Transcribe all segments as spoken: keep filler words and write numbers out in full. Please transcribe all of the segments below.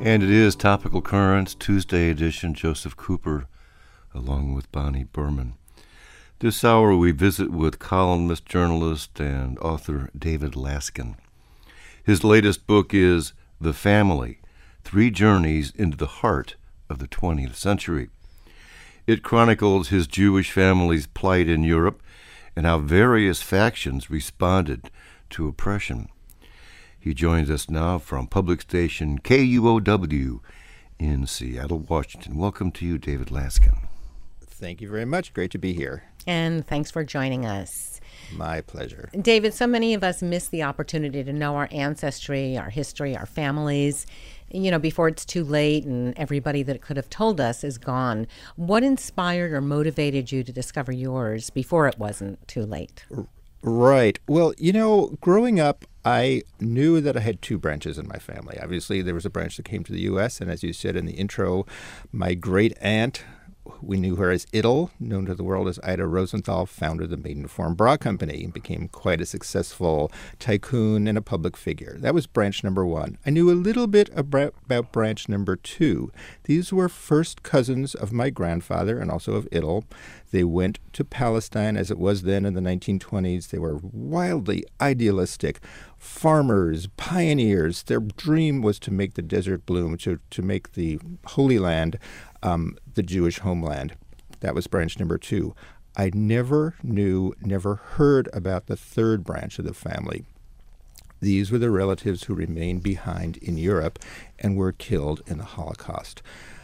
And it is Topical Currents, Tuesday edition, Joseph Cooper, along with Bonnie Berman. This hour we visit with columnist, journalist, and author David Laskin. His latest book is The Family, Three Journeys into the Heart of the twentieth Century. It chronicles his Jewish family's plight in Europe and how various factions responded to oppression. He joins us now from public station K U O W in Seattle, Washington. Welcome to you, David Laskin. Thank you very much. Great to be here. And thanks for joining us. My pleasure. David, so many of us miss the opportunity to know our ancestry, our history, our families, you know, before it's too late and everybody that could have told us is gone. What inspired or motivated you to discover yours before it wasn't too late? Right. Well, you know, growing up, I knew that I had two branches in my family. Obviously, there was a branch that came to the U S, and as you said in the intro, my great aunt, we knew her as Idel, known to the world as Ida Rosenthal, founded the Maidenform Bra Company and became quite a successful tycoon and a public figure. That was branch number one. I knew a little bit about, about branch number two. These were first cousins of my grandfather and also of Idel. They went to Palestine as it was then in the nineteen twenties. They were wildly idealistic farmers, pioneers. Their dream was to make the desert bloom, to, to make the Holy Land um, the Jewish homeland. That was branch number two. I never knew, never heard about the third branch of the family. These were the relatives who remained behind in Europe and were killed in the Holocaust.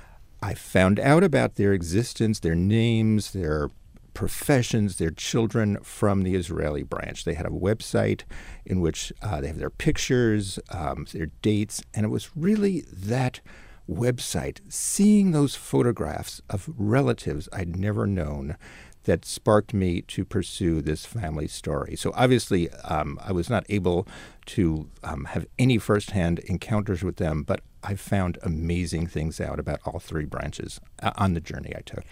I found out about their existence, their names, their professions, their children from the Israeli branch. They had a website in which uh, they have their pictures, um, their dates, and it was really that website, seeing those photographs of relatives I'd never known, that sparked me to pursue this family story. So obviously, um, I was not able to um, have any firsthand encounters with them, but I found amazing things out about all three branches uh, on the journey I took.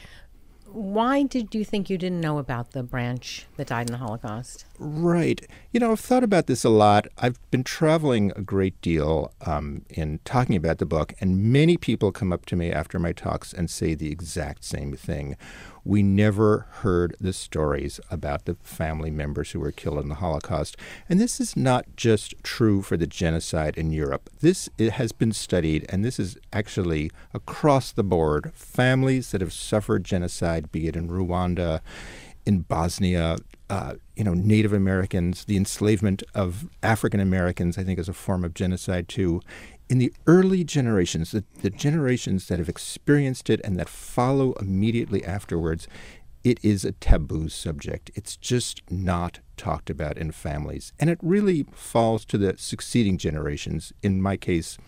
Why did you think you didn't know about the branch that died in the Holocaust? Right. You know, I've thought about this a lot. I've been traveling a great deal um, in talking about the book, and many people come up to me after my talks and say the exact same thing. We never heard the stories about the family members who were killed in the Holocaust. And this is not just true for the genocide in Europe. This it has been studied, and this is actually across the board. Families that have suffered genocide, be it in Rwanda, in Bosnia, uh, you know, Native Americans, the enslavement of African Americans, I think, is a form of genocide too. In the early generations, the, the generations that have experienced it and that follow immediately afterwards, it is a taboo subject. It's just not talked about in families. And it really falls to the succeeding generations. In my case,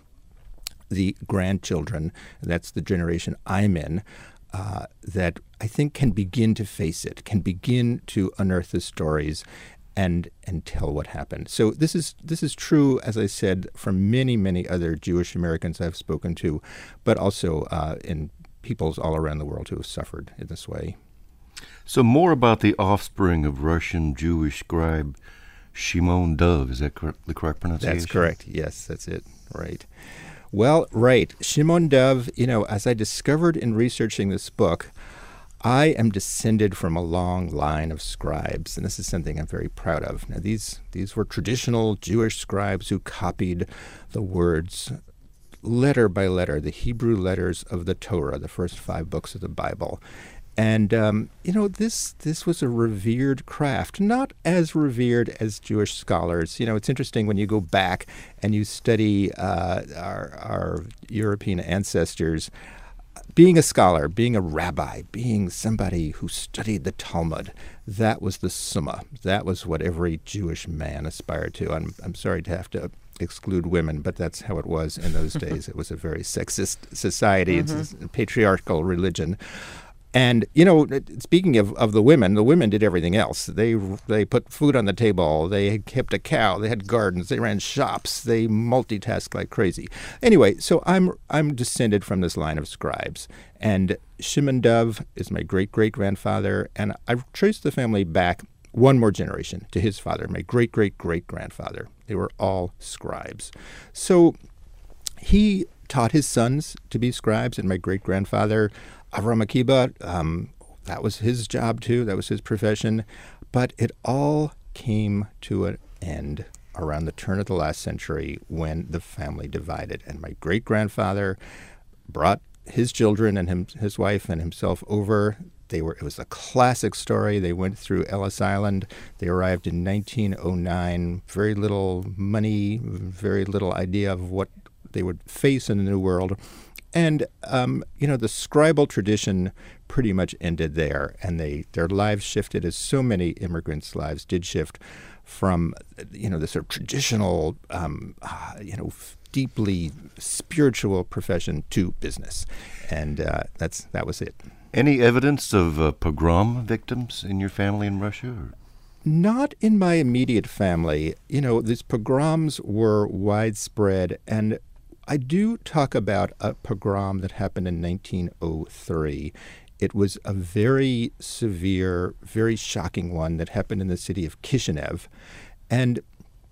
the grandchildren, that's the generation I'm in, uh, that I think can begin to face it, can begin to unearth the stories and and tell what happened. So this is this is true, as I said, from many, many other Jewish Americans I've spoken to, but also uh, in peoples all around the world who have suffered in this way. So more about the offspring of Russian Jewish scribe Shimon Dov. Is that cor- the correct pronunciation? That's correct. Yes, that's it. Right. Well, right. Shimon Dov, you know, as I discovered in researching this book, I am descended from a long line of scribes, and this is something I'm very proud of. Now, these these were traditional Jewish scribes who copied the words letter by letter, the Hebrew letters of the Torah, the first five books of the Bible. And, um, you know, this this was a revered craft, not as revered as Jewish scholars. You know, it's interesting when you go back and you study uh, our, our European ancestors. Being a scholar, being a rabbi, being somebody who studied the Talmud, that was the summa. That was what every Jewish man aspired to. I'm I'm sorry to have to exclude women, but that's how it was in those days. It was a very sexist society. Mm-hmm. It's a patriarchal religion. And, you know, speaking of, of the women, the women did everything else. They they put food on the table. They kept a cow. They had gardens. They ran shops. They multitasked like crazy. Anyway, so I'm I'm descended from this line of scribes. And Shimon Dov is my great-great-grandfather. And I've traced the family back one more generation to his father, my great-great-great-grandfather. They were all scribes. So he taught his sons to be scribes, and my great-grandfather, Avram Akiba, um, that was his job too. That was his profession. But it all came to an end around the turn of the last century when the family divided. And my great-grandfather brought his children and him, his wife and himself over. They were. It was a classic story. They went through Ellis Island. They arrived in nineteen oh nine. Very little money, very little idea of what they would face in the New World. And, um, you know, the scribal tradition pretty much ended there. And they their lives shifted, as so many immigrants' lives did shift, from, you know, the sort of traditional, um, uh, you know, deeply spiritual profession to business. And uh, that's that was it. Any evidence of uh, pogrom victims in your family in Russia? Or? Not in my immediate family. You know, these pogroms were widespread, and I do talk about a pogrom that happened in nineteen oh three. It was a very severe, very shocking one that happened in the city of Kishinev. And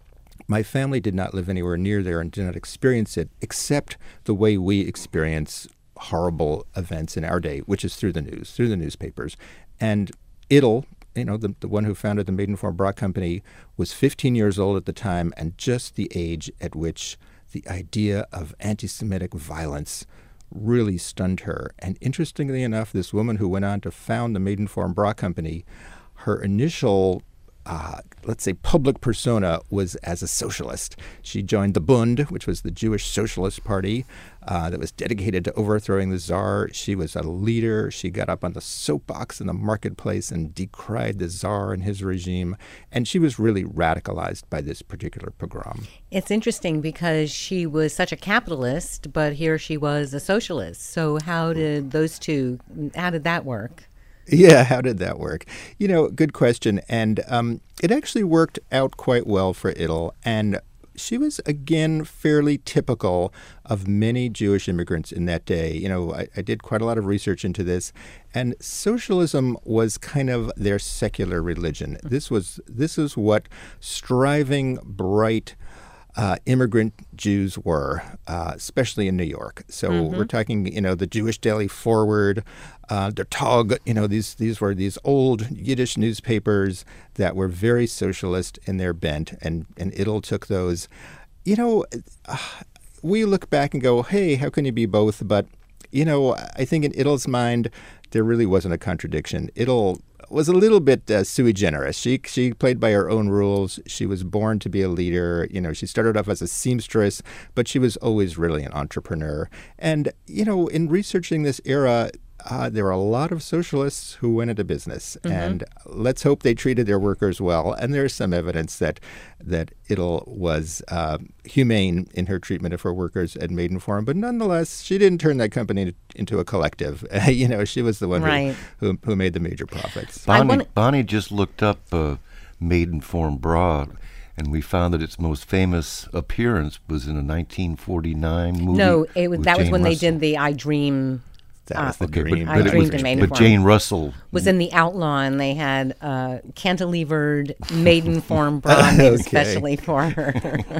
my family did not live anywhere near there and did not experience it, except the way we experience horrible events in our day, which is through the news, through the newspapers. And Ittel, you know, the, the one who founded the Maidenform Bra Company, was fifteen years old at the time, and just the age at which the idea of anti-Semitic violence really stunned her. And interestingly enough, this woman who went on to found the Maidenform Bra Company, her initial Uh, let's say, public persona was as a socialist. She joined the Bund, which was the Jewish Socialist Party uh, that was dedicated to overthrowing the Tsar. She was a leader. She got up on the soapbox in the marketplace and decried the Tsar and his regime. And she was really radicalized by this particular pogrom. It's interesting because she was such a capitalist, but here she was a socialist. So how did those two, how did that work? Yeah, how did that work? You know, good question. And um, it actually worked out quite well for Ittel. And she was, again, fairly typical of many Jewish immigrants in that day. You know, I, I did quite a lot of research into this. And socialism was kind of their secular religion. This was this is what striving, bright, Uh, immigrant Jews were, uh, especially in New York. So mm-hmm. we're talking, you know, the Jewish Daily Forward, uh, Der Tag, you know, these these were these old Yiddish newspapers that were very socialist in their bent, and, and Ittel took those. You know, uh, we look back and go, hey, how can you be both? But, you know, I think in Ittel's mind, there really wasn't a contradiction. Ittel was a little bit uh, sui generis. She she played by her own rules. She was born to be a leader. You know, she started off as a seamstress, but she was always really an entrepreneur. And, you know, in researching this era, uh, there were a lot of socialists who went into business. Mm-hmm. And let's hope they treated their workers well. And there's some evidence that that Ittel was uh, humane in her treatment of her workers at Maidenform. But nonetheless, she didn't turn that company into a collective. Uh, you know, she was the one right. who, who who made the major profits. Bonnie, wanna... Bonnie just looked up uh, Maidenform Bra, and we found that its most famous appearance was in a nineteen forty-nine movie. No, it was, that Jane was when Russell. they did the I Dream. That was uh, the okay, dream. but, I but, Dreamed it in was, Maidenform. but Jane Russell Was in the Outlaw, and they had uh, cantilevered Maidenform bra made Okay. especially for her.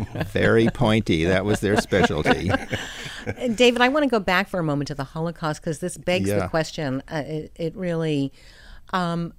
Very pointy. That was their specialty. David, I want to go back for a moment to the Holocaust because this begs Yeah. the question. Uh, it, it really, um,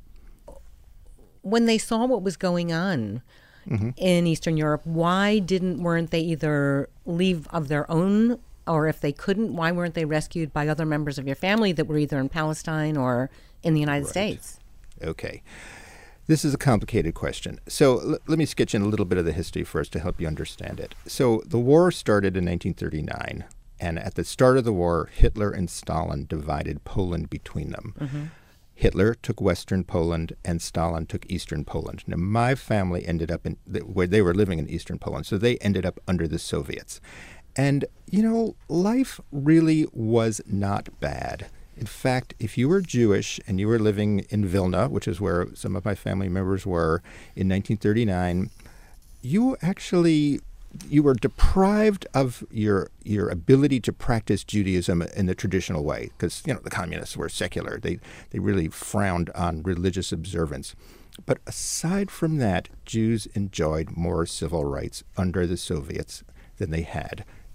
when they saw what was going on mm-hmm. in Eastern Europe, why didn't weren't they either leave of their own, or if they couldn't, why weren't they rescued by other members of your family that were either in Palestine or in the United Right. States? Okay. This is a complicated question. So l- let me sketch in a little bit of the history first to help you understand it. So the war started in nineteen thirty-nine, and at the start of the war, Hitler and Stalin divided Poland between them. Mm-hmm. Hitler took Western Poland, and Stalin took Eastern Poland. Now, my family ended up in the, where they were living in Eastern Poland, so they ended up under the Soviets. And, you know, life really was not bad. In fact, if you were Jewish and you were living in Vilna, which is where some of my family members were in nineteen thirty-nine, you actually you were deprived of your your ability to practice Judaism in the traditional way because, you know, the communists were secular. They they really frowned on religious observance. But aside from that, Jews enjoyed more civil rights under the Soviets than they had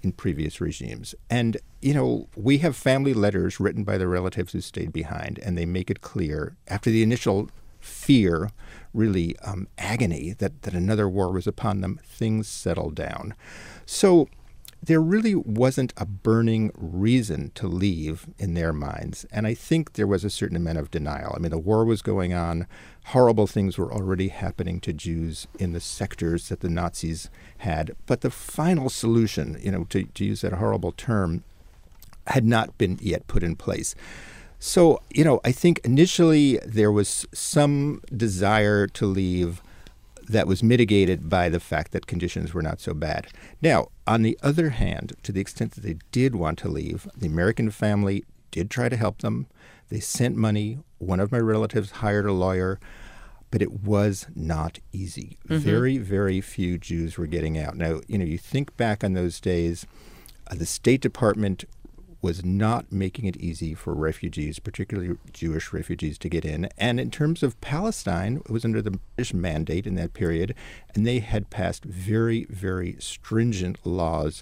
in previous regimes. And, you know, we have family letters written by the relatives who stayed behind, and they make it clear after the initial fear, really um, agony that, that another war was upon them, things settled down. So there really wasn't a burning reason to leave in their minds. And I think there was a certain amount of denial. I mean, the war was going on. Horrible things were already happening to Jews in the sectors that the Nazis had. But the final solution, you know, to, to use that horrible term, had not been yet put in place. So, you know, I think initially there was some desire to leave that was mitigated by the fact that conditions were not so bad. Now, on the other hand, to the extent that they did want to leave, the American family did try to help them. They sent money. One of my relatives hired a lawyer, but it was not easy. Mm-hmm. Very, very few Jews were getting out. Now, you know, you think back on those days, uh, the State Department was not making it easy for refugees, particularly Jewish refugees, to get in. And in terms of Palestine, it was under the British mandate in that period, and they had passed very, very stringent laws,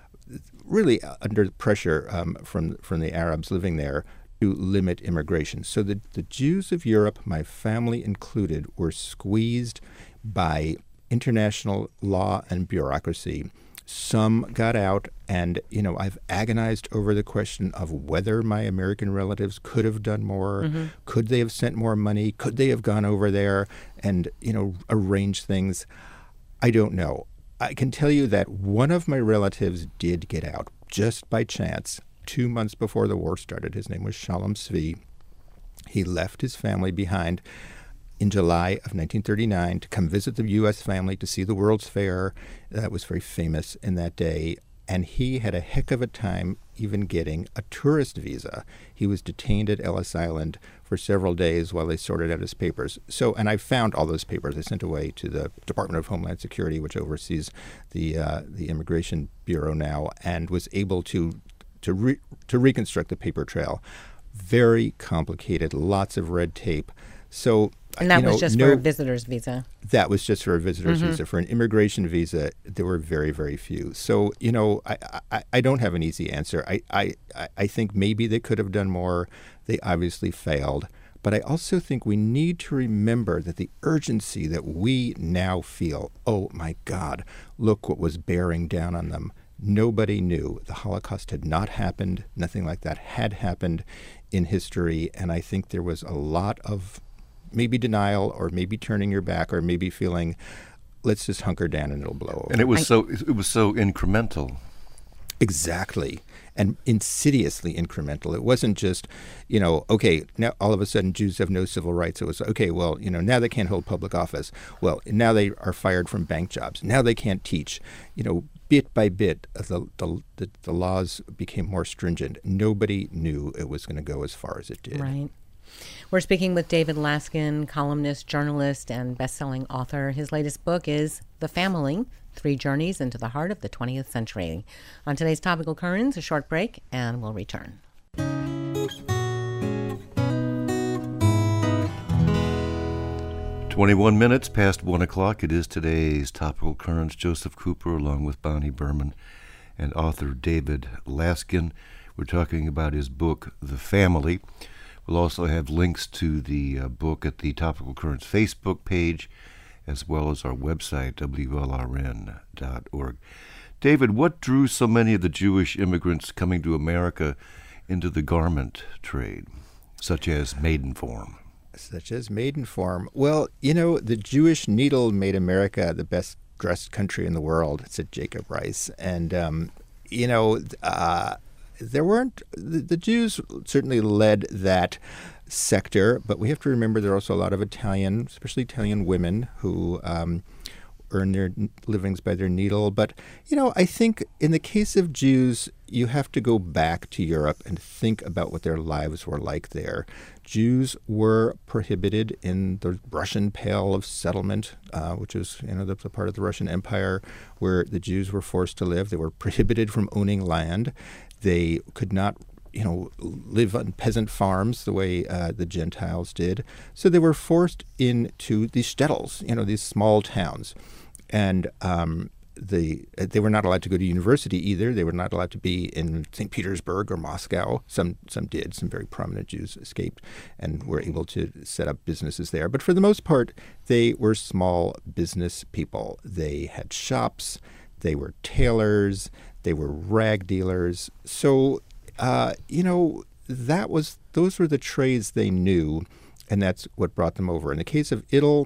really under pressure um, from, from the Arabs living there, to limit immigration. So the, the Jews of Europe, my family included, were squeezed by international law and bureaucracy. Some got out, and, you know, I've agonized over the question of whether my American relatives could have done more. Mm-hmm. Could they have sent more money? Could they have gone over there and, you know, arranged things? I don't know. I can tell you that one of my relatives did get out just by chance two months before the war started. His name was Shalom Zvi. He left his family behind in July of nineteen thirty-nine to come visit the U S family to see the World's Fair. That was very famous in that day. And he had a heck of a time even getting a tourist visa. He was detained at Ellis Island for several days while they sorted out his papers. So, and I found all those papers. I sent away to the Department of Homeland Security, which oversees the uh, the Immigration Bureau now, and was able to to re- to reconstruct the paper trail. Very complicated, lots of red tape. So, and that you know, was just no, for a visitor's visa. That was just for a visitor's mm-hmm. visa. For an immigration visa, there were very, very few. So, you know, I, I, I don't have an easy answer. I, I, I think maybe they could have done more. They obviously failed. But I also think we need to remember that the urgency that we now feel, oh, my God, look what was bearing down on them. Nobody knew. The Holocaust had not happened. Nothing like that had happened in history. And I think there was a lot of maybe denial, or maybe turning your back, or maybe feeling, let's just hunker down and it'll blow over. And it was I, so it was so incremental. Exactly. And insidiously incremental. It wasn't just, you know, okay, now all of a sudden Jews have no civil rights. It was, okay, well, you know, now they can't hold public office. Well, now they are fired from bank jobs. Now they can't teach. You know, bit by bit, the the, the, the laws became more stringent. Nobody knew it was going to go as far as it did. Right. We're speaking with David Laskin, columnist, journalist, and best-selling author. His latest book is The Family, Three Journeys into the Heart of the twentieth Century. On today's Topical Currents, a short break, and we'll return. twenty-one minutes past one o'clock. It is today's Topical Currents. Joseph Cooper, along with Bonnie Berman and author David Laskin. We're talking about his book, The Family. We'll also have links to the uh, book at the Topical Currents Facebook page, as well as our website, W L R N dot org. David, what drew so many of the Jewish immigrants coming to America into the garment trade, such as Maidenform? Such as Maidenform. Well, you know, the Jewish needle made America the best dressed country in the world, said Jacob Riis. And, um, you know, uh, there weren't, the, the Jews certainly led that sector, but we have to remember there are also a lot of Italian, especially Italian women who um, earn their livings by their needle. But, you know, I think in the case of Jews, you have to go back to Europe and think about what their lives were like there. Jews were prohibited in the Russian Pale of Settlement, uh, which is, you know, the, the part of the Russian Empire where the Jews were forced to live. They were prohibited from owning land. They could not, you know, live on peasant farms the way uh, the Gentiles did. So they were forced into these shtetls, you know, these small towns. And um, the they were not allowed to go to university either. They were not allowed to be in Saint Petersburg or Moscow. Some some did. Some very prominent Jews escaped and were able to set up businesses there. But for the most part, they were small business people. They had shops. They were tailors. They were rag dealers. So, uh, you know, that was those were the trades they knew, and that's what brought them over. In the case of Ittel,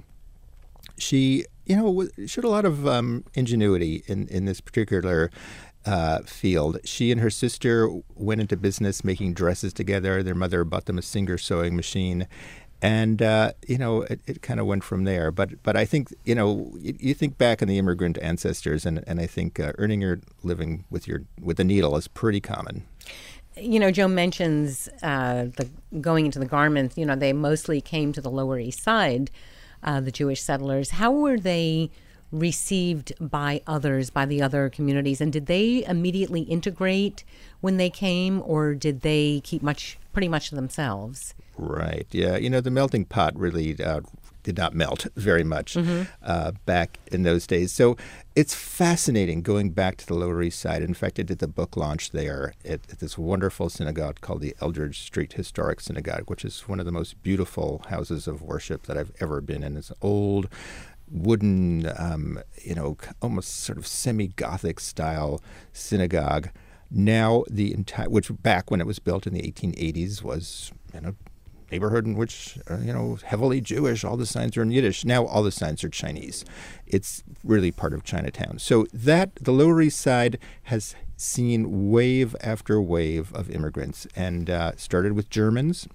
she, you know, showed a lot of um, ingenuity in, in this particular uh, field. She and her sister went into business making dresses together. Their mother bought them a Singer sewing machine. And, uh, you know, it, it kind of went from there. But but I think, you know, you, you think back on the immigrant ancestors, and, and I think uh, earning your living with your with a needle is pretty common. You know, Joe mentions uh, the going into the garments. You know, they mostly came to the Lower East Side, uh, the Jewish settlers. How were they received by others, by the other communities? And did they immediately integrate when they came, or did they keep much, pretty much to themselves? Right. Yeah. You know, the melting pot really uh, did not melt very much mm-hmm. uh, back in those days. So it's fascinating going back to the Lower East Side. In fact, I did the book launch there at, at this wonderful synagogue called the Eldridge Street Historic Synagogue, which is one of the most beautiful houses of worship that I've ever been in. It's old, wooden, um, you know, almost sort of semi-Gothic style synagogue. Now the entire, which back when it was built in the eighteen eighties was, you know, neighborhood in which, uh, you know, heavily Jewish. All the signs are in Yiddish. Now all the signs are Chinese. It's really part of Chinatown. So that, the Lower East Side has seen wave after wave of immigrants, and uh, started with Germans.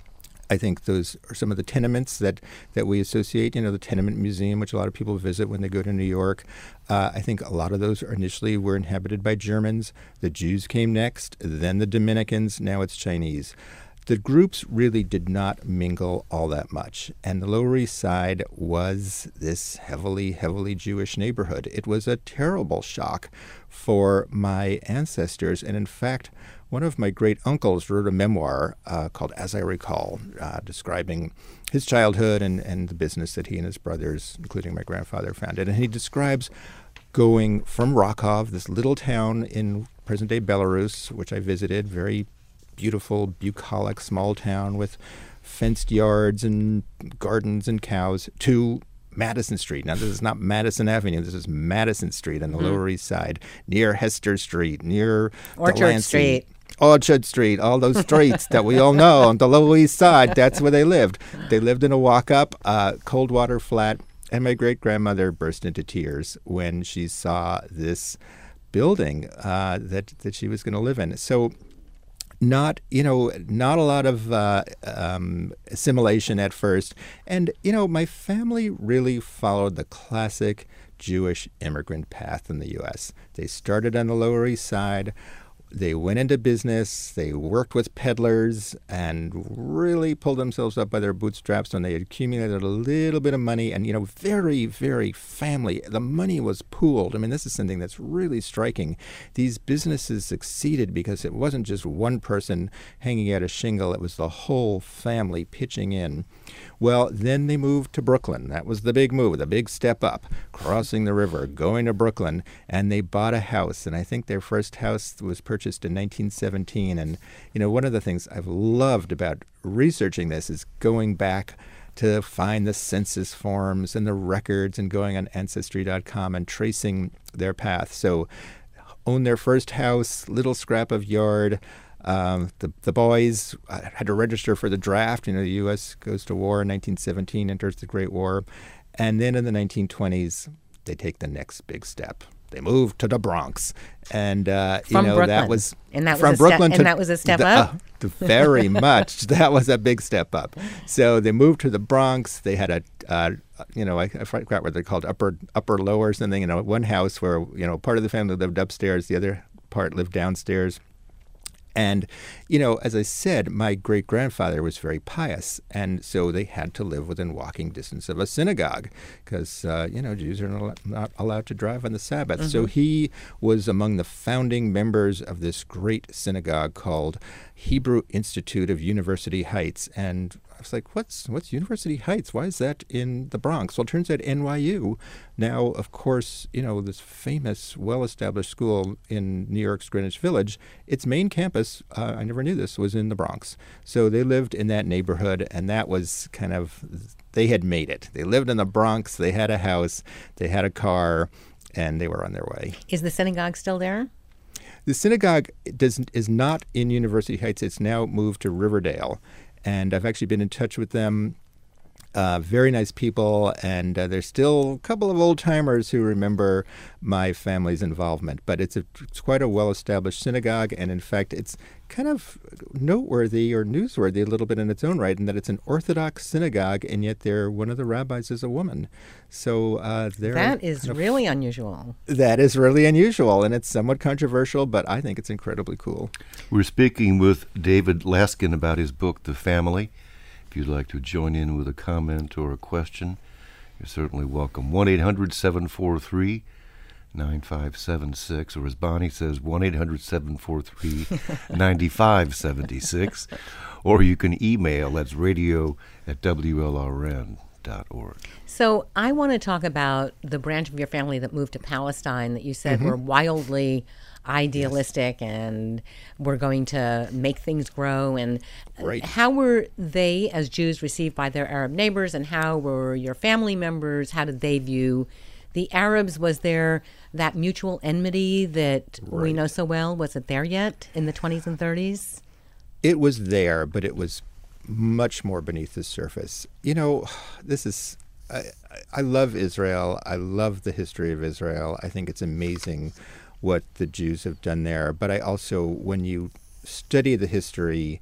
I think those are some of the tenements that, that we associate, you know, the Tenement Museum, which a lot of people visit when they go to New York. Uh, I think a lot of those are initially were inhabited by Germans. The Jews came next, then the Dominicans, now it's Chinese. The groups really did not mingle all that much. And the Lower East Side was this heavily, heavily Jewish neighborhood. It was a terrible shock for my ancestors. And in fact, one of my great uncles wrote a memoir uh, called As I Recall, uh, describing his childhood and, and the business that he and his brothers, including my grandfather, founded. And he describes going from Rakhov, this little town in present-day Belarus, which I visited, very beautiful, bucolic small town with fenced yards and gardens and cows, to Madison Street. Now, this is not Madison Avenue. This is Madison Street on the mm-hmm. Lower East Side, near Hester Street, near Orchard Delancey. Street. Orchard Street, all those streets that we all know on the Lower East Side. That's where they lived. They lived in a walk-up, uh, Coldwater flat, and my great-grandmother burst into tears when she saw this building uh, that, that she was going to live in. So not, you know, not a lot of uh, um, assimilation at first. And, you know, my family really followed the classic Jewish immigrant path in the U S. They started on the Lower East Side. They went into business, they worked with peddlers, and really pulled themselves up by their bootstraps when they had accumulated a little bit of money. And, you know, very, very family. The money was pooled. I mean, this is something that's really striking. These businesses succeeded because it wasn't just one person hanging out a shingle. It was the whole family pitching in. Well, then they moved to Brooklyn. That was the big move, the big step up, crossing the river, going to Brooklyn, and they bought a house. And I think their first house was purchased in nineteen seventeen. And, you know, one of the things I've loved about researching this is going back to find the census forms and the records and going on Ancestry dot com and tracing their path. So owned their first house, little scrap of yard. Um, the the boys had to register for the draft. You know, the U S goes to war in nineteen seventeen, enters the Great War. And then in the nineteen twenties, they take the next big step. They moved to the Bronx. And, uh, from you know, Brooklyn. that was and that from was a Brooklyn step, to and that was a step the, up? Uh, very much. That was a big step up. So they moved to the Bronx. They had a, uh, you know, I, I forgot what they're called, upper, upper, lower, something. You know, one house where, you know, part of the family lived upstairs, the other part lived downstairs. And, you know, as I said, my great-grandfather was very pious, and so they had to live within walking distance of a synagogue because, uh, you know, Jews are not, not allowed to drive on the Sabbath. Mm-hmm. So he was among the founding members of this great synagogue called Hebrew Institute of University Heights. And I was like, what's what's University Heights? Why is that in the Bronx? Well, it turns out N Y U, now, of course, you know, this famous, well-established school in New York's Greenwich Village, its main campus, uh, I never knew this, was in the Bronx. So they lived in that neighborhood, and that was kind of, they had made it. They lived in the Bronx, they had a house, they had a car, and they were on their way. Is the synagogue still there? The synagogue does, is not in University Heights. It's now moved to Riverdale. And I've actually been in touch with them. Uh, very nice people. And uh, there's still a couple of old-timers who remember my family's involvement. But it's, a, it's quite a well-established synagogue. And, in fact, it's kind of noteworthy or newsworthy a little bit in its own right in that it's an Orthodox synagogue, and yet they're, one of the rabbis is a woman. So uh, they're That is kind of, really unusual. That is really unusual, and it's somewhat controversial, but I think it's incredibly cool. We're speaking with David Laskin about his book, The Family. If you'd like to join in with a comment or a question, you're certainly welcome. one eight hundred seven four three nine five seven six, or as Bonnie says, one eight hundred seven four three nine five seven six, or you can email, that's radio at W L R N dot org. So I want to talk about the branch of your family that moved to Palestine that you said Mm-hmm. were wildly idealistic and were going to make things grow. And Right. how were they, as Jews, received by their Arab neighbors, and how were your family members? How did they view the Arabs? Was there that mutual enmity that we Right. know so well? Was it there yet in the twenties and thirties? It was there, but it was much more beneath the surface. You know, this is, I, I love Israel. I love the history of Israel. I think it's amazing what the Jews have done there. But I also, when you study the history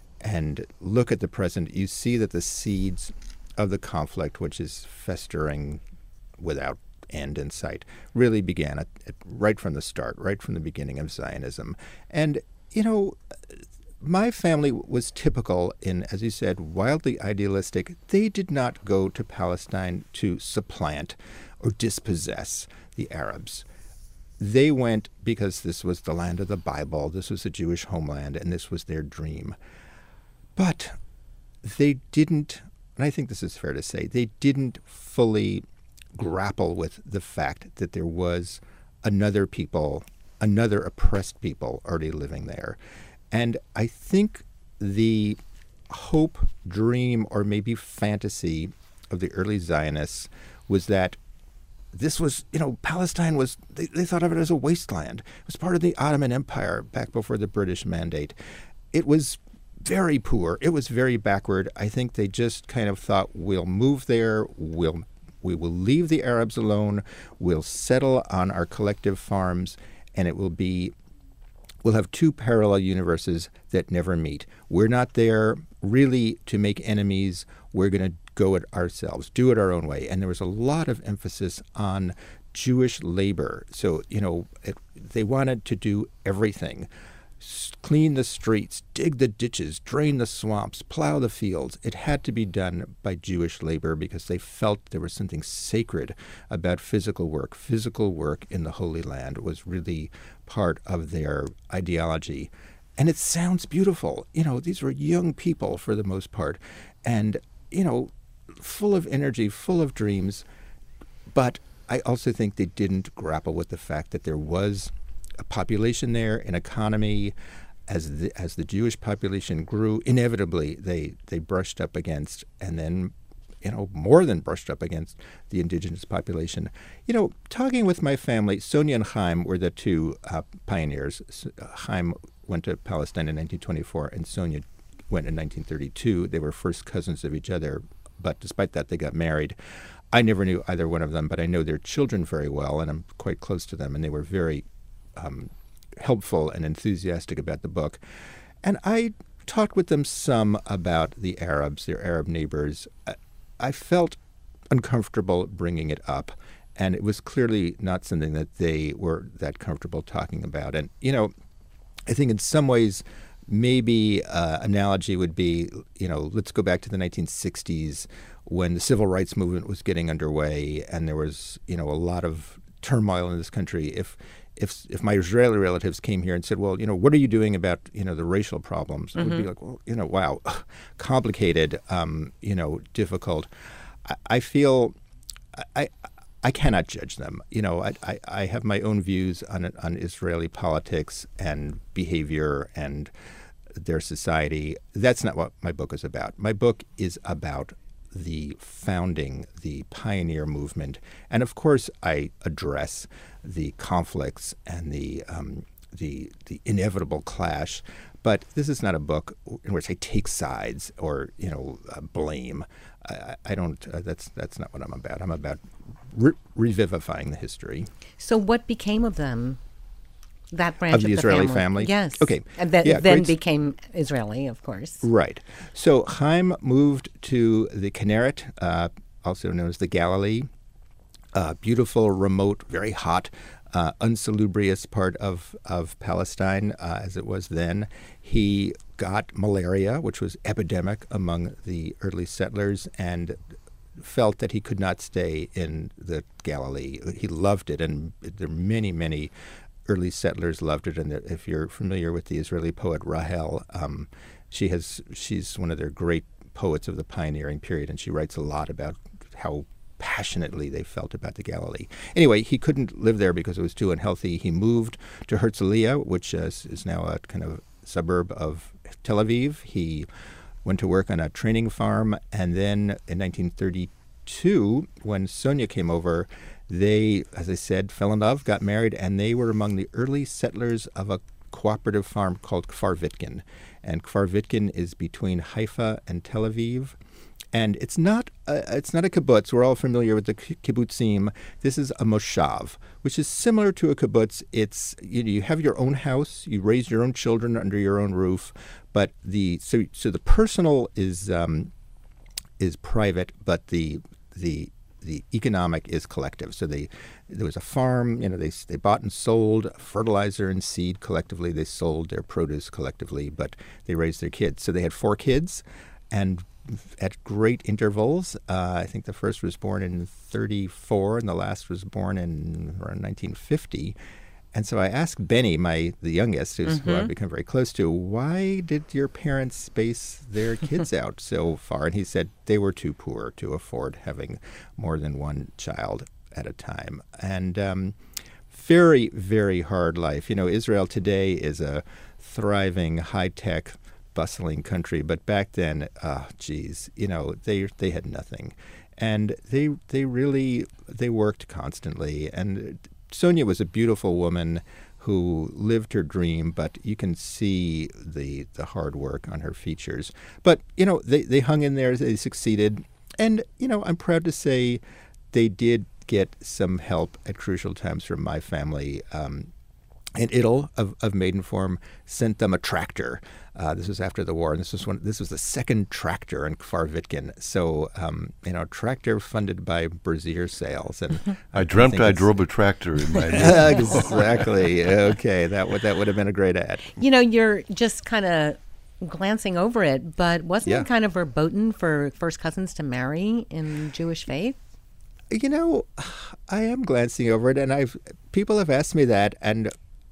and look at the present, you see that the seeds of the conflict, which is festering without end in sight, really began at, at, right from the start, right from the beginning of Zionism. And, you know, my family was typical in, as you said, wildly idealistic. They did not go to Palestine to supplant or dispossess the Arabs. They went because this was the land of the Bible, this was the Jewish homeland, and this was their dream. But they didn't, and I think this is fair to say, they didn't fully grapple with the fact that there was another people, another oppressed people already living there. And I think the hope, dream, or maybe fantasy of the early Zionists was that this was, you know, Palestine was, they, they thought of it as a wasteland. It was part of the Ottoman Empire back before the British Mandate. It was very poor. It was very backward. I think they just kind of thought, we'll move there, we'll, we will leave the Arabs alone, we'll settle on our collective farms, and it will be, we'll have two parallel universes that never meet. We're not there really to make enemies. We're going to go it ourselves, do it our own way. And there was a lot of emphasis on Jewish labor. So, you know, it, they wanted to do everything. S- clean the streets, dig the ditches, drain the swamps, plow the fields. It had to be done by Jewish labor because they felt there was something sacred about physical work. Physical work in the Holy Land was really part of their ideology. And it sounds beautiful. You know, these were young people for the most part. And, you know, full of energy, full of dreams. But I also think they didn't grapple with the fact that there was a population there, an economy. As the, as the Jewish population grew, inevitably they, they brushed up against, and then, you know, more than brushed up against the indigenous population. You know, talking with my family, Sonia and Chaim were the two uh, pioneers. Chaim went to Palestine in nineteen twenty-four, and Sonia went in nineteen thirty-two. They were first cousins of each other, but despite that, they got married. I never knew either one of them, but I know their children very well, and I'm quite close to them, and they were very um, helpful and enthusiastic about the book. And I talked with them some about the Arabs, their Arab neighbors. I, I felt uncomfortable bringing it up, and it was clearly not something that they were that comfortable talking about. And, you know, I think in some ways, maybe uh, analogy would be, you know, let's go back to the nineteen sixties when the civil rights movement was getting underway and there was, you know, a lot of turmoil in this country. If if if my Israeli relatives came here and said, well, you know, what are you doing about, you know, the racial problems? Mm-hmm. It would be like, well, you know, wow, complicated, um, you know, difficult. I, I feel I I cannot judge them. You know, I, I, I have my own views on on Israeli politics and behavior and their society. That's not what my book is about. My book is about the founding, the pioneer movement, and of course, I address the conflicts and the um, the the inevitable clash. But this is not a book in which I take sides or you know uh, blame. I, I don't. Uh, that's that's not what I'm about. I'm about re- revivifying the history. So, what became of them? That branch of the of Israeli family. family? Yes. Okay. And then, yeah, then great. became Israeli, of course. Right. So Chaim moved to the Kinneret, uh, also known as the Galilee, uh, beautiful, remote, very hot, uh, unsalubrious part of, of Palestine, uh, as it was then. He got malaria, which was epidemic among the early settlers, and felt that he could not stay in the Galilee. He loved it, and there are many, many early settlers loved it, and if you're familiar with the Israeli poet Rahel, um, she has she's one of their great poets of the pioneering period, and she writes a lot about how passionately they felt about the Galilee. Anyway, he couldn't live there because it was too unhealthy. He moved to Herzliya, which is, is now a kind of suburb of Tel Aviv. He went to work on a training farm, and then in nineteen thirty-two, when Sonia came over, they, as I said, fell in love, got married, and they were among the early settlers of a cooperative farm called Kfar Vitkin. And Kfar Vitkin is between Haifa and Tel Aviv. And it's not a, it's not a kibbutz. We're all familiar with the kibbutzim. This is a moshav, which is similar to a kibbutz. It's you, you have your own house, you raise your own children under your own roof, but the so so the personal is um, is private, but the the the economic is collective. So they there was a farm, you know, they they bought and sold fertilizer and seed collectively. They sold their produce collectively, but they raised their kids. So they had four kids, and at great intervals. Uh, I think the first was born in thirty-four, and the last was born in around nineteen fifty. And so I asked Benny, my the youngest, who's, mm-hmm. who I've become very close to, why did your parents space their kids out so far? And he said they were too poor to afford having more than one child at a time. And um, very, very hard life. You know, Israel today is a thriving, high-tech, bustling country, but back then, oh, geez, you know, they they had nothing. And they they really, they worked constantly. And Sonia was a beautiful woman who lived her dream, but you can see the the hard work on her features. But, you know, they, they hung in there, they succeeded. And, you know, I'm proud to say they did get some help at crucial times from my family. Um, and Idel of, of Maidenform sent them a tractor. Uh, this was after the war, and this was one. This was the second tractor in Kfar Vitkin. So, um, you know, tractor funded by Brazier Sales. And I, I dreamt I drove a tractor in my Exactly. Okay, that would that would have been a great ad. You know, you're just kind of glancing over it, but wasn't Yeah. it kind of verboten for first cousins to marry in Jewish faith? You know, I am glancing over it, and I've people have asked me that, and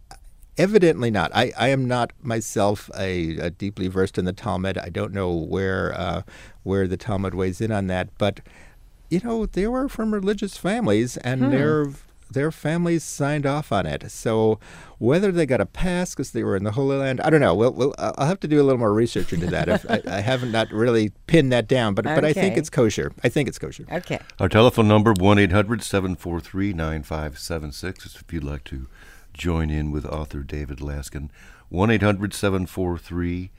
evidently not. I, I am not myself a, a deeply versed in the Talmud. I don't know where uh, where the Talmud weighs in on that, but you know, they were from religious families, and Hmm. their their families signed off on it. So whether they got a pass because they were in the Holy Land, I don't know. We'll, we'll, I'll have to do a little more research into that. If, I, I haven't not really pinned that down, but but I think Okay. it's kosher. I think it's kosher. Okay. Our telephone number, one eight hundred seven four three nine five seven six, is if you'd like to join in with author David Laskin, one eight hundred seven four three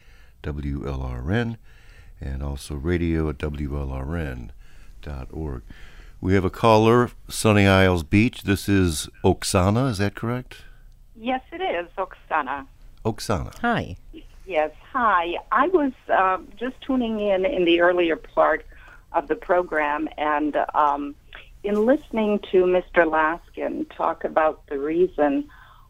W L R N, and also radio at W L R N dot org. We have a caller, Sunny Isles Beach. This is Oksana, is that correct? Yes, it is, Oksana. Oksana. Hi. Yes, hi. I was uh, just tuning in in the earlier part of the program, and um, in listening to Mister Laskin talk about the reason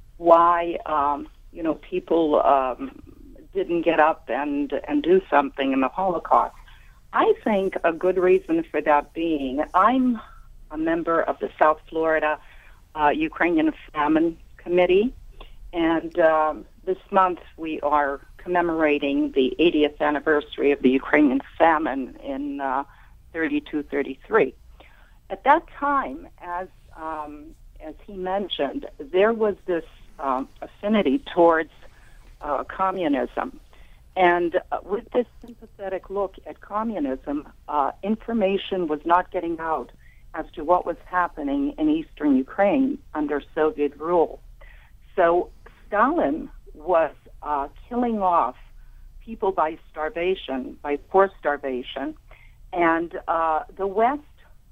why, um, you know, people um, didn't get up and, and do something in the Holocaust. I think a good reason for that being, I'm a member of the South Florida uh, Ukrainian Famine committee, and um, this month we are commemorating the eightieth anniversary of the Ukrainian famine in uh, thirty-two thirty-three. At that time, as um, as he mentioned, there was this um, affinity towards uh, communism. And uh, with this sympathetic look at communism, uh, information was not getting out as to what was happening in eastern Ukraine under Soviet rule. So Stalin was uh, killing off people by starvation, by forced starvation, and uh, the West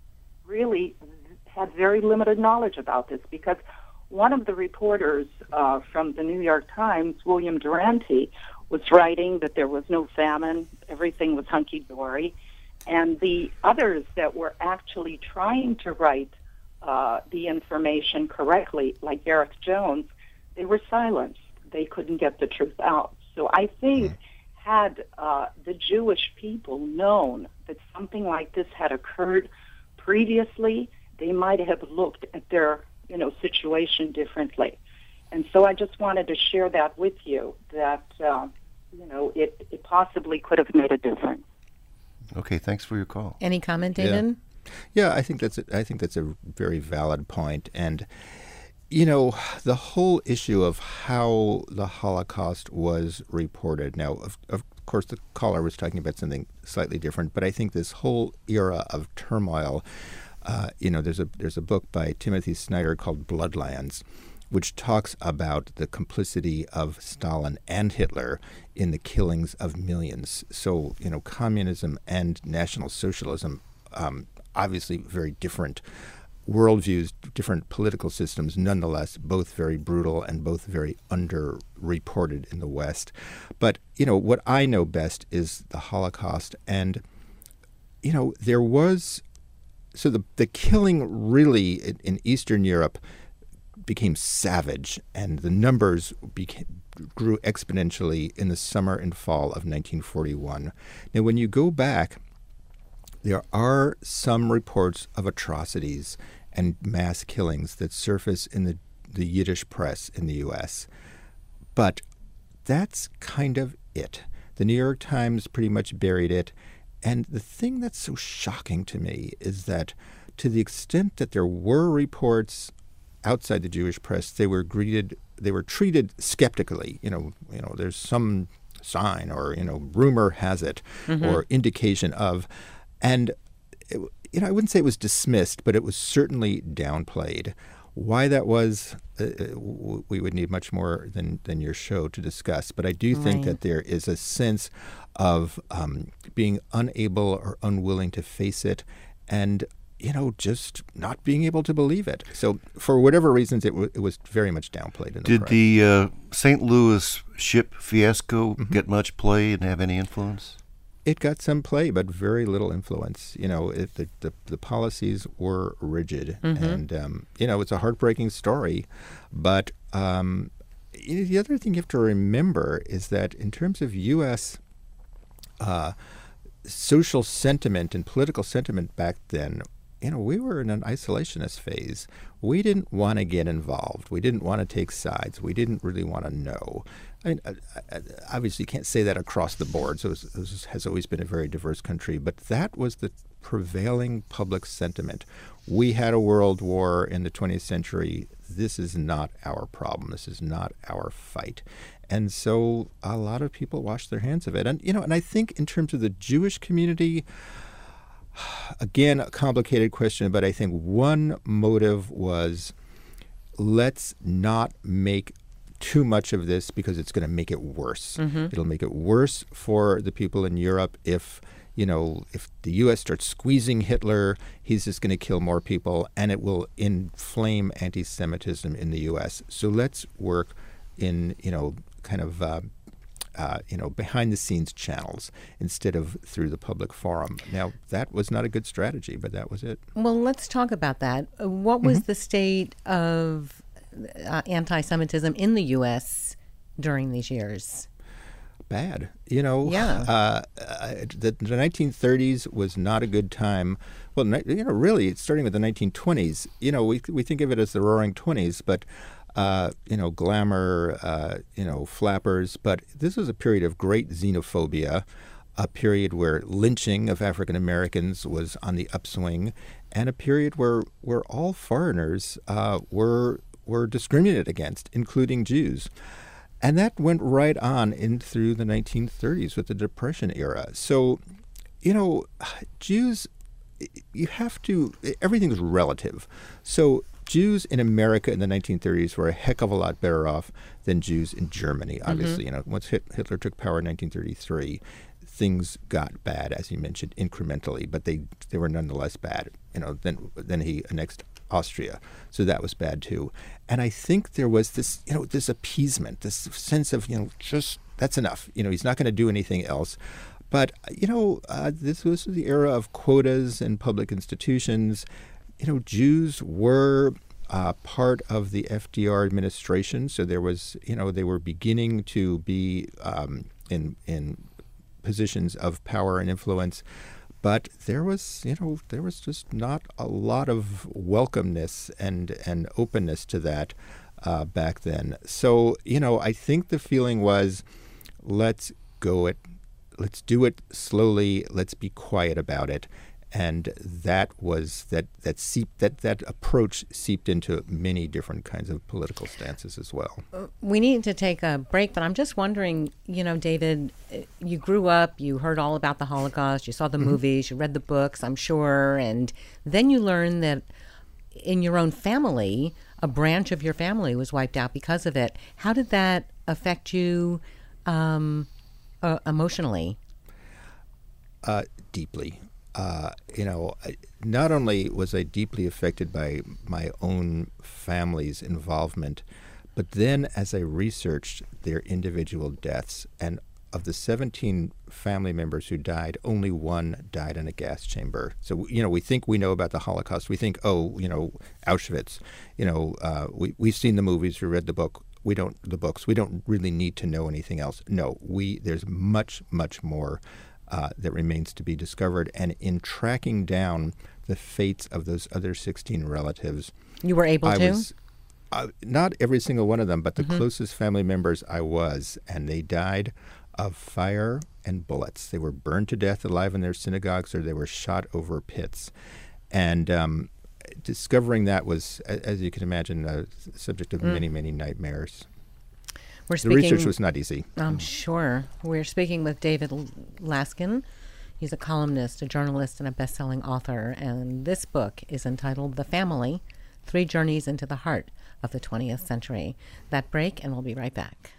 really had very limited knowledge about this, because one of the reporters uh, from the New York Times, William Durante, was writing that there was no famine, everything was hunky-dory, and the others that were actually trying to write uh, the information correctly, like Gareth Jones, they were silenced. They couldn't get the truth out. So I think had uh, the Jewish people known that something like this had occurred previously, they might have looked at their, you know, situation differently. And so I just wanted to share that with you, that, uh, you know, it, it possibly could have made a difference. Okay, thanks for your call. Any comment, David? Yeah, yeah I think that's a, I think that's a very valid point. And, you know, the whole issue of how the Holocaust was reported. Now, of, of course, the caller was talking about something slightly different, but I think this whole era of turmoil, uh, you know, there's a there's a book by Timothy Snyder called Bloodlands, which talks about the complicity of Stalin and Hitler in the killings of millions. So, you know, communism and National Socialism, um, obviously very different worldviews, different political systems, nonetheless, both very brutal and both very underreported in the West. But, you know, what I know best is the Holocaust. And, you know, there was, so the, the killing really in, in Eastern Europe became savage, and the numbers became, grew exponentially in the summer and fall of nineteen forty-one. Now, when you go back, there are some reports of atrocities and mass killings that surface in the, the Yiddish press in the U S, but that's kind of it. The New York Times pretty much buried it, and the thing that's so shocking to me is that to the extent that there were reports outside the Jewish press, they were greeted, they were treated skeptically. You know, you know, there's some sign or, you know, rumor has it, mm-hmm. or indication of, and it, you know, I wouldn't say it was dismissed, but it was certainly downplayed. Why that was, uh, we would need much more than, than your show to discuss. But I do think right. that there is a sense of um, being unable or unwilling to face it, and you know, just not being able to believe it. So for whatever reasons, it, w- it was very much downplayed in the Did press. the uh, Saint Louis ship fiasco mm-hmm. get much play and have any influence? It got some play, but very little influence. You know, it, the, the the policies were rigid, mm-hmm. and um, you know, it's a heartbreaking story. But um, the other thing you have to remember is that in terms of U S uh, social sentiment and political sentiment back then, you know, we were in an isolationist phase. We didn't want to get involved. We didn't want to take sides. We didn't really want to know. I mean, obviously, you can't say that across the board. So it has always been a very diverse country. But that was the prevailing public sentiment. We had a world war in the twentieth century. This is not our problem. This is not our fight. And so a lot of people washed their hands of it. And, you know, and I think in terms of the Jewish community, again, a complicated question, but I think one motive was, let's not make too much of this because it's going to make it worse. Mm-hmm. It'll make it worse for the people in Europe if, you know, if the U S starts squeezing Hitler, he's just going to kill more people, and it will inflame anti-Semitism in the U S. So let's work in, you know, kind of uh, Uh, you know, behind-the-scenes channels instead of through the public forum. Now, that was not a good strategy, but that was it. Well, let's talk about that. Uh, What was Mm-hmm. the state of uh, anti-Semitism in the U S during these years? Bad. You know, Yeah. uh, uh, the, the nineteen thirties was not a good time. Well, ni- you know, really, starting with the nineteen twenties, you know, we we think of it as the Roaring Twenties, but uh, you know, glamour, uh, you know, flappers. But this was a period of great xenophobia, a period where lynching of African Americans was on the upswing, and a period where where all foreigners uh, were were discriminated against, including Jews. And that went right on in through the nineteen thirties with the Depression era. So, you know, Jews, you have to, everything's relative. So Jews in America in the nineteen thirties were a heck of a lot better off than Jews in Germany, obviously. Mm-hmm. You know, once Hitler took power in nineteen thirty-three, things got bad, as you mentioned, incrementally, but they they were nonetheless bad. You know, then then he annexed Austria, so that was bad too. And I think there was this, you know, this appeasement, this sense of, you know, just that's enough. You know, he's not going to do anything else. But you know, uh, this was the era of quotas in public institutions. You know, Jews were uh, part of the F D R administration, so there was, you know, they were beginning to be um, in in positions of power and influence. But there was, you know, there was just not a lot of welcomeness and, and openness to that uh, back then. So, you know, I think the feeling was, let's go it, let's do it slowly, let's be quiet about it. And that was that that seep that that approach seeped into many different kinds of political stances as well. We need to take a break, but I'm just wondering, you know, David, you grew up, you heard all about the Holocaust, you saw the mm-hmm. movies, you read the books, I'm sure, and then you learned that in your own family, a branch of your family was wiped out because of it. How did that affect you um, uh, emotionally? Uh, deeply. Uh, you know, not only was I deeply affected by my own family's involvement, but then as I researched their individual deaths, and of the seventeen family members who died, only one died in a gas chamber. So, you know, we think we know about the Holocaust. We think, oh, you know, Auschwitz, you know, uh, we, we've seen the movies, we read the book. We don't, the books. We don't really need to know anything else. No, we, there's much, much more Uh, that remains to be discovered. And in tracking down the fates of those other sixteen relatives, you were able I to? Was, uh, not every single one of them, but the mm-hmm. closest family members I was, and they died of fire and bullets. They were burned to death alive in their synagogues, or they were shot over pits. And um, discovering that was, as you can imagine, a subject of mm. many, many nightmares. We're speaking, the research was not easy. I'm sure. We're speaking with David Laskin. He's a columnist, a journalist, and a best-selling author. And this book is entitled The Family, Three Journeys into the Heart of the twentieth Century. That break, and we'll be right back.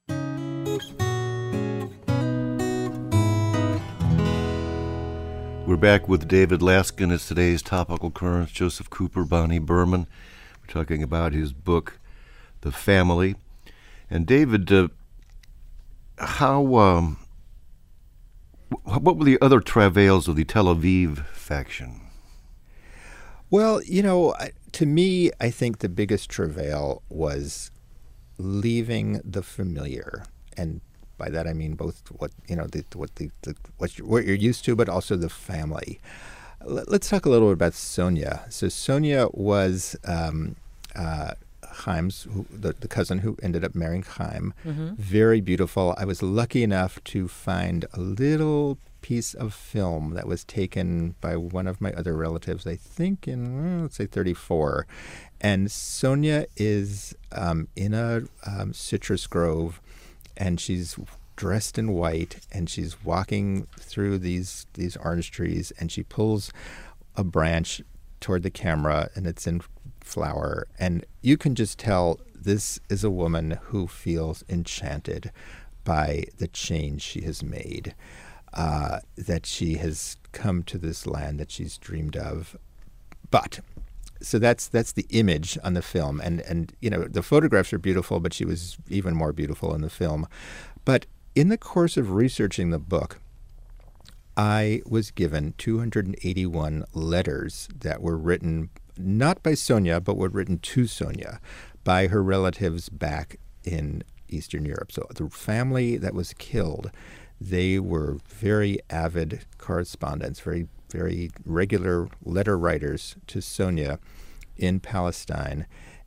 We're back with David Laskin. It's today's Topical Currents. Joseph Cooper, Bonnie Berman. We're talking about his book, The Family. And David, uh, how um, what were the other travails of the Tel Aviv faction? Well, you know, to me, I think the biggest travail was leaving the familiar, and by that I mean both what you know, the, what the, the what you're, what you're used to, but also the family. Let's talk a little bit about Sonia. So Sonia was. Um, uh, Chaim's, who, the, the cousin who ended up marrying Chaim. Mm-hmm. Very beautiful. I was lucky enough to find a little piece of film that was taken by one of my other relatives, I think in, let's say, thirty-four. And Sonia is um, in a um, citrus grove, and she's dressed in white, and she's walking through these, these orange trees, and she pulls a branch toward the camera, and it's in flower, and you can just tell this is a woman who feels enchanted by the change she has made, uh, that she has come to this land that she's dreamed of. But so that's that's the image on the film, and and you know the photographs are beautiful, but she was even more beautiful in the film. But in the course of researching the book, I was given two hundred eighty-one letters that were written not by Sonia, but were written to Sonia by her relatives back in Eastern Europe. So the family that was killed, they were very avid correspondents, very, very regular letter writers to Sonia in Palestine.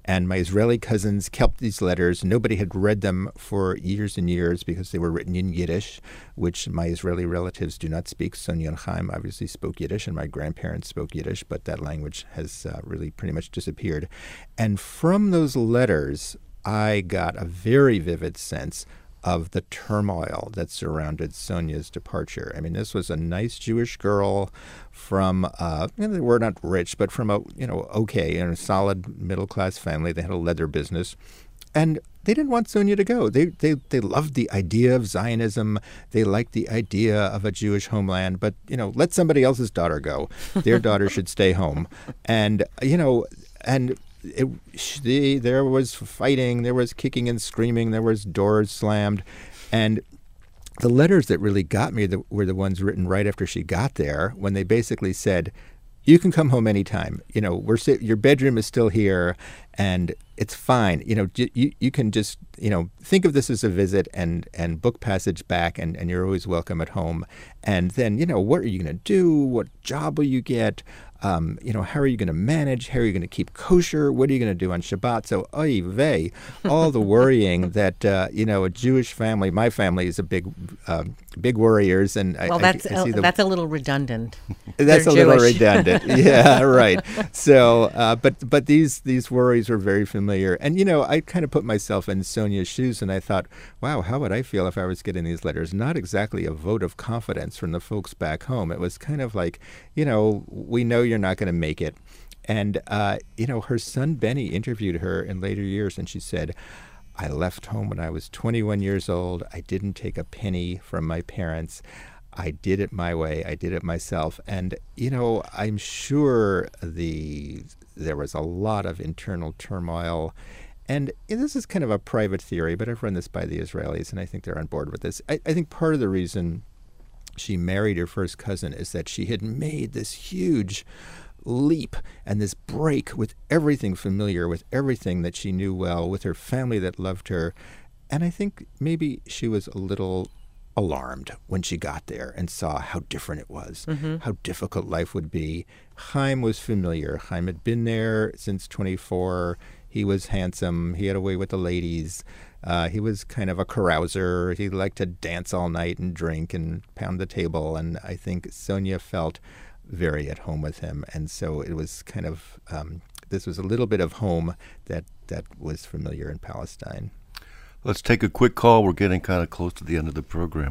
And my Israeli cousins kept these letters. Nobody had read them for years and years because they were written in Yiddish, which my Israeli relatives do not speak. Sonia and Chaim obviously spoke Yiddish, and my grandparents spoke Yiddish, but that language has uh, really pretty much disappeared. And from those letters, I got a very vivid sense of the turmoil that surrounded Sonia's departure. I mean, this was a nice Jewish girl from, uh, you know, they were not rich, but from a, you know, okay, in a solid middle-class family. They had a leather business. And they didn't want Sonia to go. They, they, they loved the idea of Zionism. They liked the idea of a Jewish homeland. But, you know, let somebody else's daughter go. Their daughter should stay home. And, you know, and... It, she, there was fighting, there was kicking and screaming, there was doors slammed. And the letters that really got me the, were the ones written right after she got there, when they basically said, you can come home anytime. You know, we're your bedroom is still here, and it's fine. You know, you, you can just, you know, think of this as a visit and, and book passage back, and, and you're always welcome at home. And then, you know, what are you going to do? What job will you get? Um, you know, how are you going to manage? How are you going to keep kosher? What are you going to do on Shabbat? So, oy vey, all the worrying that, uh, you know, a Jewish family, my family is a big, uh, big worriers. And well, I, that's, I, I see a, the, that's a little redundant. That's They're a little Jewish. redundant. Yeah, right. So, uh, but but these these worries were very familiar. And, you know, I kind of put myself in Sonia's shoes, and I thought, wow, how would I feel if I was getting these letters? Not exactly a vote of confidence from the folks back home. It was kind of like, you know, we know you're not going to make it. And, uh, you know, her son Benny interviewed her in later years, and she said, I left home when I was twenty-one years old. I didn't take a penny from my parents. I did it my way. I did it myself. And, you know, I'm sure the there was a lot of internal turmoil. And this is kind of a private theory, but I've run this by the Israelis, and I think they're on board with this. I, I think part of the reason she married her first cousin is that she had made this huge leap and this break with everything familiar, with everything that she knew well, with her family that loved her. And I think maybe she was a little alarmed when she got there and saw how different it was, mm-hmm. how difficult life would be. Chaim was familiar. Chaim had been there since twenty-four. He was handsome. He had a way with the ladies. Uh, he was kind of a carouser. He liked to dance all night and drink and pound the table. And I think Sonia felt very at home with him. And so it was kind of, um, this was a little bit of home that, that was familiar in Palestine. Let's take a quick call. We're getting kind of close to the end of the program.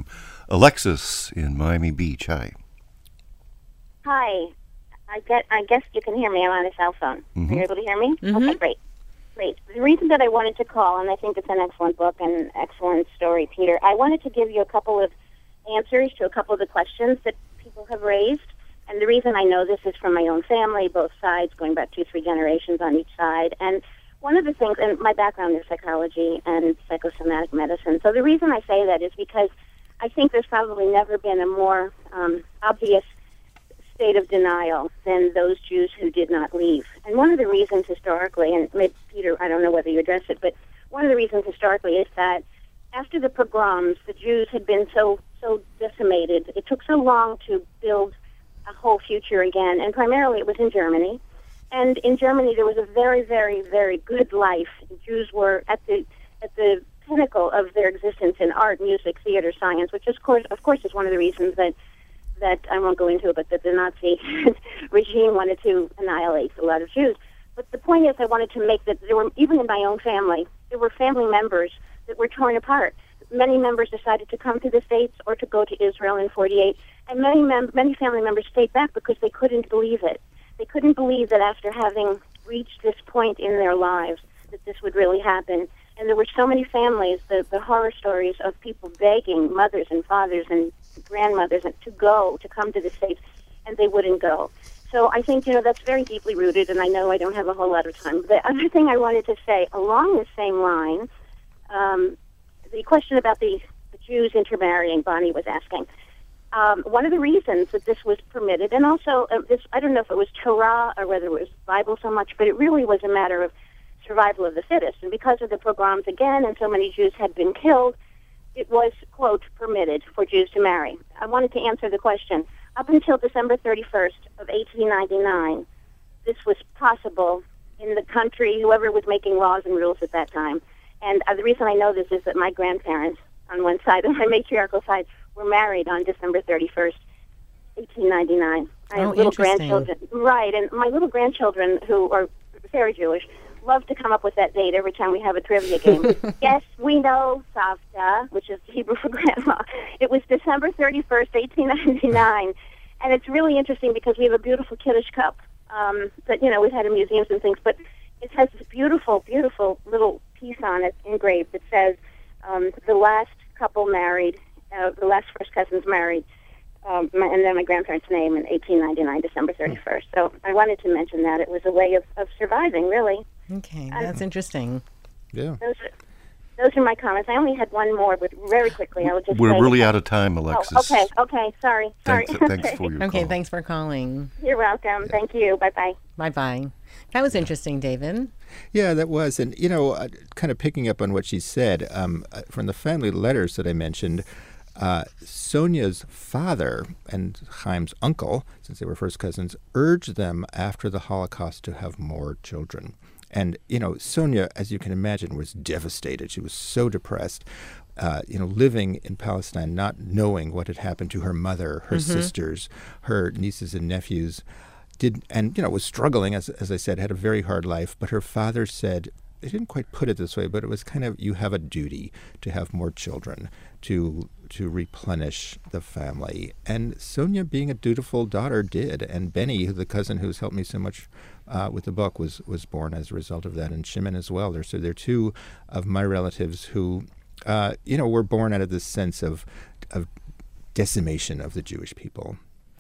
Alexis in Miami Beach. Hi. Hi. I get. I guess you can hear me. I'm on a cell phone. Mm-hmm. Are you able to hear me? Mm-hmm. Okay, great. Great. The reason that I wanted to call, and I think it's an excellent book and an excellent story, Peter, I wanted to give you a couple of answers to a couple of the questions that people have raised. And the reason I know this is from my own family, both sides, going back two, three generations on each side. And one of the things, and my background is psychology and psychosomatic medicine, so the reason I say that is because I think there's probably never been a more um, obvious state of denial than those Jews who did not leave. And one of the reasons historically, and maybe, Peter, I don't know whether you address it, but one of the reasons historically is that after the pogroms, the Jews had been so so decimated. It took so long to build a whole future again, and primarily it was in Germany. And in Germany, there was a very, very, very good life. The Jews were at the at the pinnacle of their existence in art, music, theater, science, which, of course, of course, is one of the reasons that that I won't go into it, but that the Nazi regime wanted to annihilate a lot of Jews. But the point is, I wanted to make that there were, even in my own family, there were family members that were torn apart. Many members decided to come to the States or to go to Israel in forty-eight, and many mem- many family members stayed back because they couldn't believe it. They couldn't believe that after having reached this point in their lives that this would really happen. And there were so many families, the, the horror stories of people begging mothers and fathers and grandmothers to go, to come to the States, and they wouldn't go. So I think, you know, that's very deeply rooted, and I know I don't have a whole lot of time. The other thing I wanted to say, along the same line, um, the question about the, the Jews intermarrying, Bonnie was asking. Um, one of the reasons that this was permitted, and also uh, this, I don't know if it was Torah or whether it was Bible so much, but it really was a matter of survival of the fittest. And because of the pogroms again, and so many Jews had been killed, it was, quote, permitted for Jews to marry. I wanted to answer the question. Up until December thirty-first of eighteen ninety-nine, this was possible in the country, whoever was making laws and rules at that time. And uh, the reason I know this is that my grandparents on one side and my matriarchal side were married on December thirty-first, eighteen ninety-nine. I have Oh, little interesting. grandchildren. Right, and my little grandchildren, who are very Jewish, love to come up with that date every time we have a trivia game. Yes, we know, Savta, which is Hebrew for grandma. It was December thirty-first, eighteen ninety-nine. And it's really interesting because we have a beautiful Kiddush cup um, that, you know, we've had in museums and things, but it has this beautiful, beautiful little piece on it engraved that says um, the last couple married, uh, the last first cousins married, um, my, and then my grandparents' name in eighteen ninety-nine, December thirty-first. So I wanted to mention that. It was a way of, of surviving, really. Okay, that's interesting. Yeah. Those are, those are my comments. I only had one more, but very quickly, I would just We're say... really out of time, Alexis. Oh, okay, okay, sorry, sorry. Thanks, thanks for your Okay, call. thanks for calling. You're welcome. Thank you. Bye-bye. Bye-bye. That was interesting, David. Yeah, that was. And, you know, uh, kind of picking up on what she said, um, uh, from the family letters that I mentioned, uh, Sonia's father and Chaim's uncle, since they were first cousins, urged them after the Holocaust to have more children. And, you know, Sonia, as you can imagine, was devastated. She was so depressed, uh, you know, living in Palestine, not knowing what had happened to her mother, her Mm-hmm. sisters, her nieces and nephews. Did and, you know, was struggling, as, as I said, had a very hard life. But her father said, they didn't quite put it this way, but it was kind of, you have a duty to have more children, to to replenish the family. And Sonia, being a dutiful daughter, did. And Benny, the cousin who's helped me so much uh, with the book, was was born as a result of that, and Shimon as well. They're, so they're two of my relatives who, uh, you know, were born out of this sense of of decimation of the Jewish people.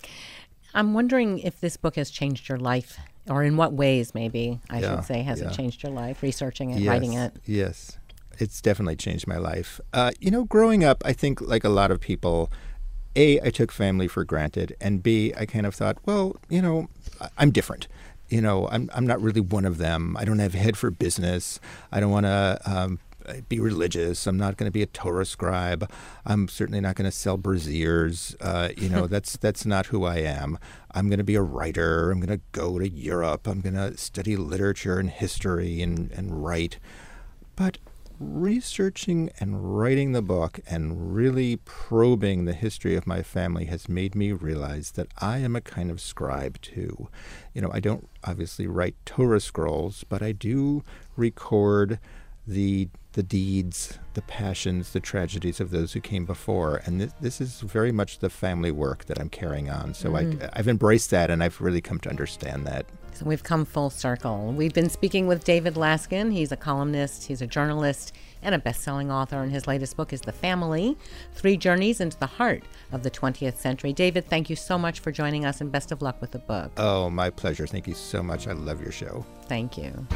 I'm wondering if this book has changed your life, or in what ways, maybe, I Yeah, should say, has yeah. it changed your life, researching it, Yes, writing it? Yes. It's definitely changed my life. Uh, you know, growing up, I think like a lot of people, A, I took family for granted, and B, I kind of thought, well, you know, I- I'm different. You know, I'm I'm not really one of them. I don't have a head for business. I don't want to um, be religious. I'm not going to be a Torah scribe. I'm certainly not going to sell braziers. Uh, you know, that's that's not who I am. I'm going to be a writer. I'm going to go to Europe. I'm going to study literature and history and, and write. But researching and writing the book and really probing the history of my family has made me realize that I am a kind of scribe too. You know, I don't obviously write Torah scrolls, but I do record the the deeds, the passions, the tragedies of those who came before. And this, this is very much the family work that I'm carrying on. So Mm. I, I've embraced that, and I've really come to understand that. So we've come full circle. We've been speaking with David Laskin. He's a columnist, he's a journalist, and a best-selling author. And his latest book is The Family, Three Journeys into the Heart of the twentieth Century. David, thank you so much for joining us, and best of luck with the book. Oh, my pleasure. Thank you so much. I love your show. Thank you.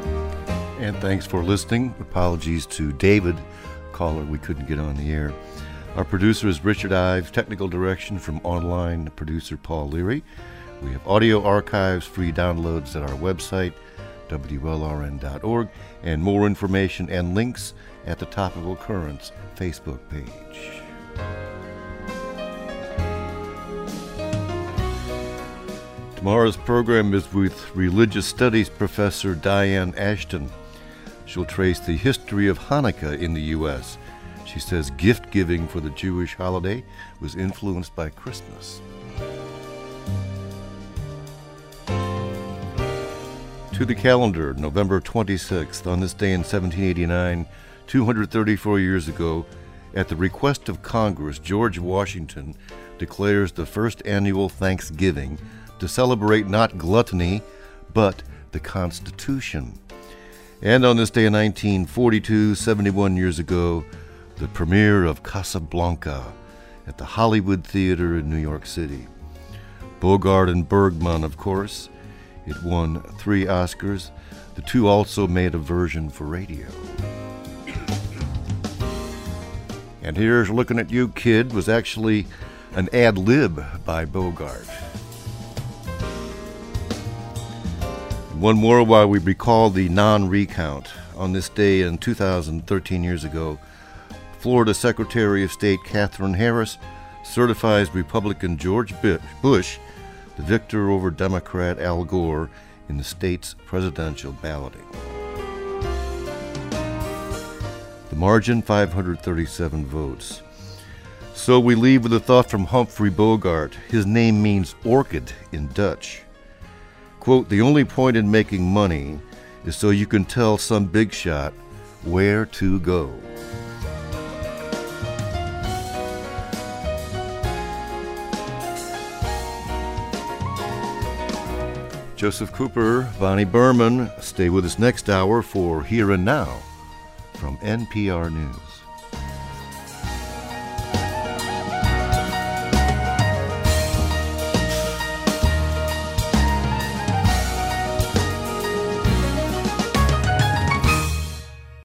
And thanks for listening. Apologies to David, caller we couldn't get on the air. Our producer is Richard Ives, technical direction from online producer Paul Leary. We have audio archives, free downloads at our website, W L R N dot org, and more information and links at the Topical Currents Facebook page. Tomorrow's program is with religious studies professor Diane Ashton. She'll trace the history of Hanukkah in the U S. She says gift giving for the Jewish holiday was influenced by Christmas. To the calendar, November twenty-sixth, on this day in seventeen eighty-nine, two hundred thirty-four years ago, at the request of Congress, George Washington declares the first annual Thanksgiving to celebrate not gluttony, but the Constitution. And on this day in nineteen forty-two, seventy-one years ago, the premiere of Casablanca at the Hollywood Theater in New York City. Bogart and Bergman, of course. It won three Oscars. The two also made a version for radio. And Here's Looking at You, Kid was actually an ad lib by Bogart. One more while we recall the non-recount. On this day in two thousand thirteen years ago, Florida Secretary of State Katherine Harris certifies Republican George Bush the victor over Democrat Al Gore in the state's presidential balloting. The margin, five hundred thirty-seven votes. So we leave with a thought from Humphrey Bogart. His name means orchid in Dutch. Quote, "The only point in making money is so you can tell some big shot where to go." Joseph Cooper, Bonnie Berman, stay with us next hour for Here and Now from N P R News.